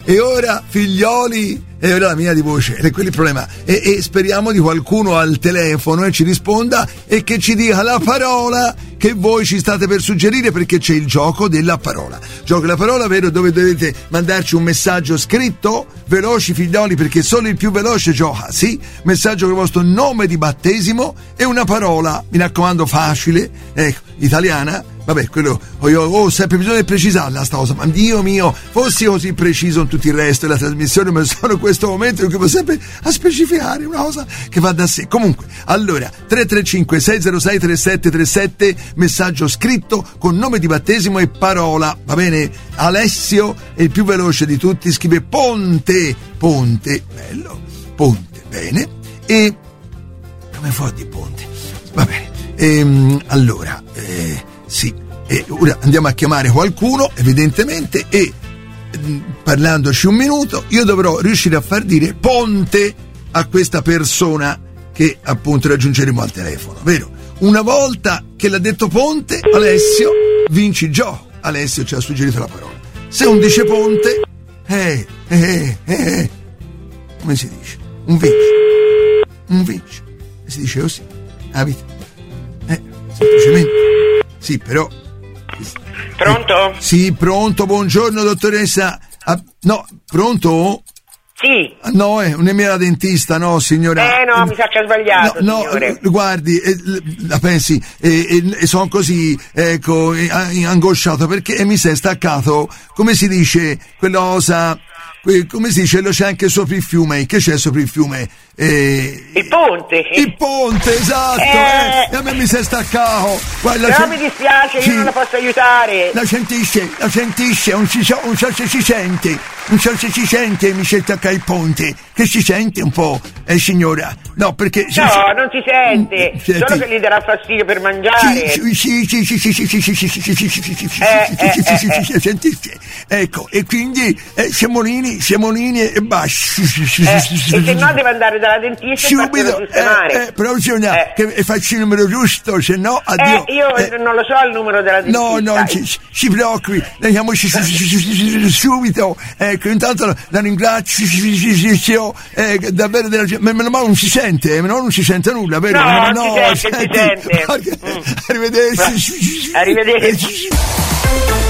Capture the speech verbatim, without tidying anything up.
e ora figlioli, e ora la mia di voce, è quello il problema. E, e speriamo di qualcuno al telefono e ci risponda e che ci dica la parola che voi ci state per suggerire, perché c'è il gioco della parola. Gioco della parola, vero, dove dovete mandarci un messaggio scritto, veloci figlioli, perché solo il più veloce gioca, sì? Messaggio con il vostro nome di battesimo e una parola, mi raccomando, facile, ecco, italiana. Vabbè, quello io ho sempre bisogno di precisarla sta cosa, ma Dio mio, fossi così preciso in tutto il resto della trasmissione, ma sono in questo momento in cui devo sempre a specificare una cosa che va da sé. Comunque, allora, tre tre cinque sei zero sei tre sette tre sette, messaggio scritto con nome di battesimo e parola, va bene? Alessio è il più veloce di tutti, scrive Ponte, Ponte, bello, Ponte, bene, e come fa di Ponte? Va bene, ehm, allora, eh, sì, e ora andiamo a chiamare qualcuno, evidentemente, e mh, parlandoci un minuto io dovrò riuscire a far dire Ponte a questa persona che appunto raggiungeremo al telefono, vero? Una volta che l'ha detto Ponte, Alessio, vinci gioco. Alessio ci ha suggerito la parola. Se un dice Ponte, eh, eh, eh, come si dice? Un vince, un vince, si dice così, capite? Eh, semplicemente. Sì, però... Pronto? Eh, sì, pronto, buongiorno dottoressa. Ah, no, pronto? Sì. No, è una mia dentista, no signora. Eh no, mi sa che ha sbagliato, no, signore. No, guardi, eh, la pensi, e eh, eh, sono così, ecco, eh, angosciato perché mi si è staccato, come si dice, quella cosa... Come si dice, c'è anche sopra il fiume. Che c'è sopra il fiume? Eh, il ponte. Il ponte, esatto. Eh, eh, e a me mi si è staccato. Guarda, però c- mi dispiace, sì, io non la posso aiutare. La sentisce, la sentisce, un ci so, un so se si sente, un so se si sente, mi si è staccato il ponte. Che si sente un po', eh signora? No, perché... No, non si sente, mm, senti, solo che gli darà fastidio per mangiare. Sì, sì, sì, sì, sì, sì, sì, sì, sì, sì, sì, sì, sì, sì, sì, sentisce. Ecco, e quindi Semolini, Semolini e basta. E se no deve andare dalla dentista e farlo sistemare. Eh, però bisogna che faccia il numero giusto, se no addio. Eh, io non lo so il numero della dentista. No, no, si preoccupi, andiamoci subito. Ecco, intanto la ringrazio, davvero della gente, ma meno male non si sente, meno non si sente nulla, vero? No, non si sente, si sente. Arrivederci. Arrivederci.